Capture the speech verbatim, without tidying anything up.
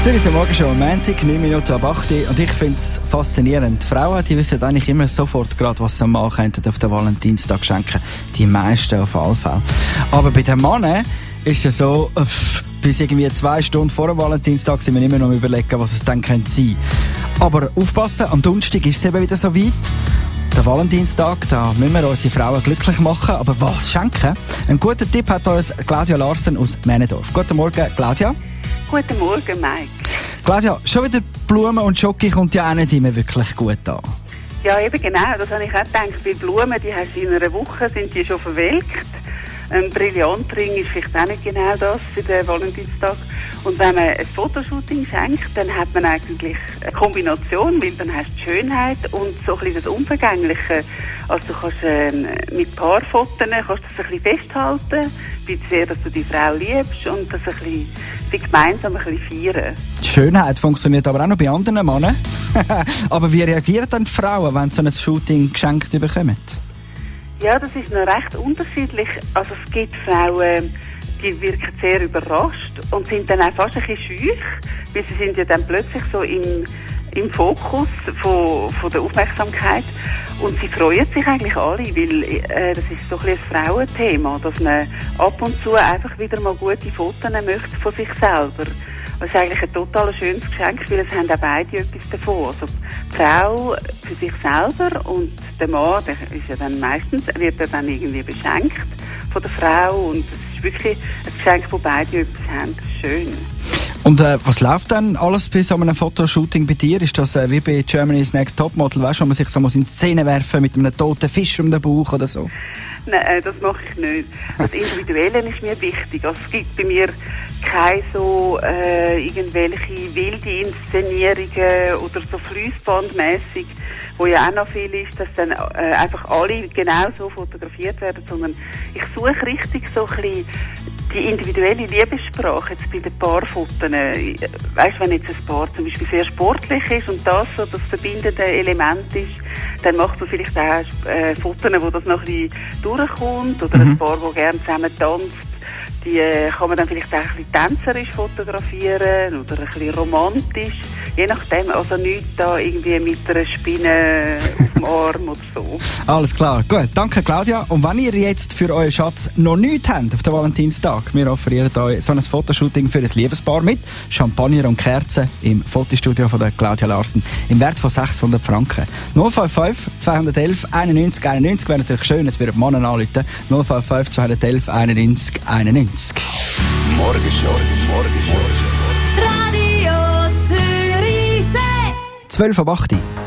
Zürich Morgen schon Montag, neun Minuten ab acht Uhr. Und ich finde es faszinierend. Frauen, die wissen eigentlich immer sofort gerade, was sie einem Mann könnten auf den Valentinstag schenken. Die meisten auf alle Fälle. Aber bei den Männern ist es so, öff, bis irgendwie zwei Stunden vor dem Valentinstag sind wir immer noch am Überlegen, was es dann könnte sein. Aber aufpassen, am Donnerstag ist es eben wieder so weit. Der Valentinstag, da müssen wir unsere Frauen glücklich machen. Aber was schenken? Einen guten Tipp hat uns Claudia Larsen aus Männendorf. Guten Morgen, Claudia. Guten Morgen, Mike. Claudia, schon wieder Blumen und Schoki kommt ja auch nicht immer wirklich gut an. Ja, eben genau. Das habe ich auch gedacht. Bei Blumen, die hast du in einer Woche, sind die schon verwelkt. Ein Brillantring ist vielleicht auch nicht genau das für den Valentinstag. Und wenn man ein Fotoshooting schenkt, dann hat man eigentlich eine Kombination, weil dann hast du die Schönheit und so ein bisschen das Unvergängliche. Also du kannst äh, mit Paarfotos kannst du das ein bisschen festhalten, wie sehr, dass du die Frau liebst und das ein bisschen, sie gemeinsam ein bisschen feiern. Die Schönheit funktioniert aber auch noch bei anderen Männern. Aber wie reagieren dann die Frauen, wenn sie so ein Shooting geschenkt bekommen? Ja, das ist noch recht unterschiedlich. Also es gibt Frauen, die wirken sehr überrascht und sind dann auch fast ein bisschen schüch, weil sie sind ja dann plötzlich so im, im Fokus von, von der Aufmerksamkeit. Und sie freuen sich eigentlich alle, weil äh, das ist so ein bisschen ein Frauenthema, dass man ab und zu einfach wieder mal gute Fotos möchte von sich selber. Das ist eigentlich ein total schönes Geschenk, weil es haben auch beide etwas davon. Also die Frau für sich selber und der Mann, der ist ja dann meistens, wird er dann irgendwie beschenkt von der Frau und es ist wirklich ein Geschenk, wo beide etwas haben. Das ist schön. Und äh, was läuft dann alles bei so einem Fotoshooting bei dir? Ist das äh, wie bei Germany's Next Topmodel, weißt du, wo man sich so in die Szene werfen mit einem toten Fisch um den Bauch oder so? Nein, das mache ich nicht. Das Individuelle ist mir wichtig. Also es gibt bei mir keine so äh, irgendwelche wilde Inszenierungen oder so fließbandmässig, wo ja auch noch viel ist, dass dann äh, einfach alle genau so fotografiert werden, sondern ich suche richtig so ein bisschen die individuelle Liebessprache jetzt bei den Paarfotos. Weißt du, wenn jetzt ein Paar zum Beispiel sehr sportlich ist und das so das verbindende Element ist, dann macht man vielleicht auch äh, Fotos, wo das noch ein bisschen durchkommt oder mhm. ein Paar, das gerne zusammen tanzt. Die äh, kann man dann vielleicht auch ein bisschen tänzerisch fotografieren oder ein bisschen romantisch. Je nachdem, also nichts da irgendwie mit einer Spinne auf dem Arm oder so. Alles klar, gut. Danke, Claudia. Und wenn ihr jetzt für euren Schatz noch nichts habt auf den Valentinstag, wir offerieren euch so ein Fotoshooting für ein Liebespaar mit Champagner und Kerzen im Fotostudio von der Claudia Larsen im Wert von sechshundert Franken. null fünf fünf zwei eins eins einundneunzig einundneunzig wäre natürlich schön, es würden Männer anrufen. null fünf fünf zwei eins eins einundneunzig einundneunzig. Morgenshow, Morgenshow. Radio Zürichsee. zwölf ab acht Uhr.